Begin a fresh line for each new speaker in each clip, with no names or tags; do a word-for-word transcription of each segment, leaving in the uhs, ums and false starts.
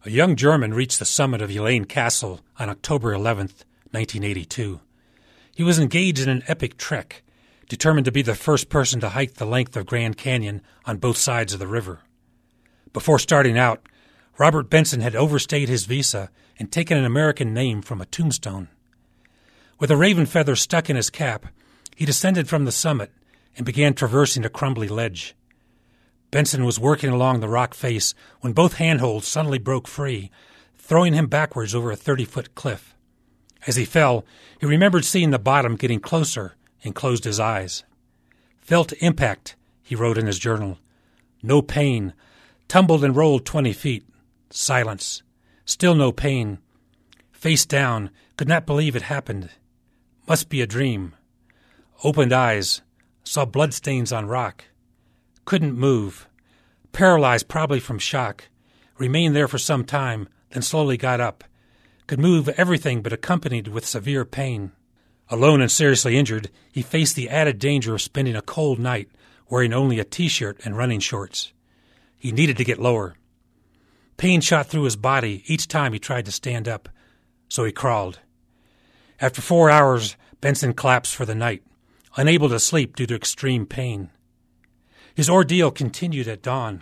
A young German reached the summit of Elaine Castle on October eleventh, nineteen eighty-two. He was engaged in an epic trek, determined to be the first person to hike the length of Grand Canyon on both sides of the river. Before starting out, Robert Benson had overstayed his visa and taken an American name from a tombstone. With a raven feather stuck in his cap, he descended from the summit and began traversing a crumbly ledge. Benson was working along the rock face when both handholds suddenly broke free, throwing him backwards over a thirty-foot cliff. As he fell, he remembered seeing the bottom getting closer and closed his eyes. Felt impact, he wrote in his journal. No pain. Tumbled and rolled twenty feet. Silence. Still no pain. Face down. Could not believe it happened. Must be a dream. Opened eyes. Saw bloodstains on rock. Couldn't move. Paralyzed probably from shock. Remained there for some time, then slowly got up. Could move everything but accompanied with severe pain. Alone and seriously injured, he faced the added danger of spending a cold night wearing only a T-shirt and running shorts. He needed to get lower. Pain shot through his body each time he tried to stand up, so he crawled. After four hours, Benson collapsed for the night, unable to sleep due to extreme pain. His ordeal continued at dawn.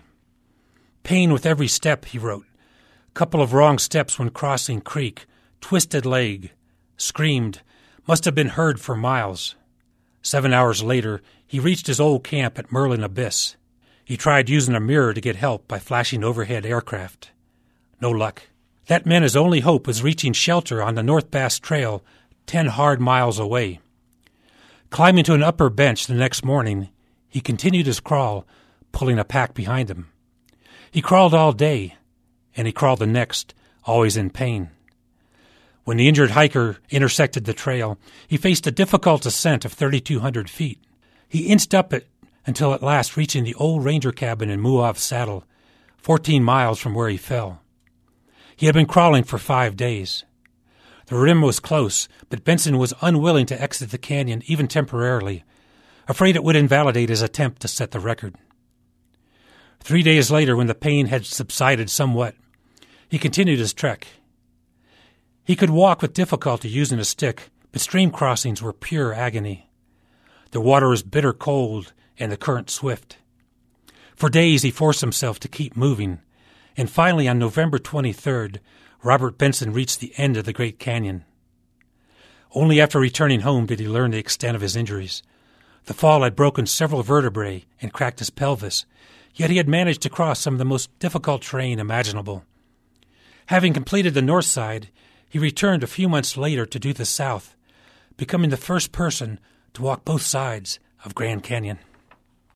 Pain with every step, he wrote. Couple of wrong steps when crossing creek, twisted leg, screamed, must have been heard for miles. Seven hours later, he reached his old camp at Merlin Abyss. He tried using a mirror to get help by flashing overhead aircraft. No luck. That meant his only hope was reaching shelter on the North Bass Trail, ten hard miles away. Climbing to an upper bench the next morning, he continued his crawl, pulling a pack behind him. He crawled all day, and he crawled the next, always in pain. When the injured hiker intersected the trail, he faced a difficult ascent of thirty-two hundred feet. He inched up it until at last reaching the old ranger cabin in Muav Saddle, fourteen miles from where he fell. He had been crawling for five days. The rim was close, but Benson was unwilling to exit the canyon even temporarily, afraid it would invalidate his attempt to set the record. Three days later, when the pain had subsided somewhat, he continued his trek. He could walk with difficulty using a stick, but stream crossings were pure agony. The water was bitter cold and the current swift. For days he forced himself to keep moving, and finally on November twenty-third, Robert Benson reached the end of the Great Canyon. Only after returning home did he learn the extent of his injuries. The fall had broken several vertebrae and cracked his pelvis, yet he had managed to cross some of the most difficult terrain imaginable. Having completed the north side, he returned a few months later to do the south, becoming the first person to walk both sides of Grand Canyon.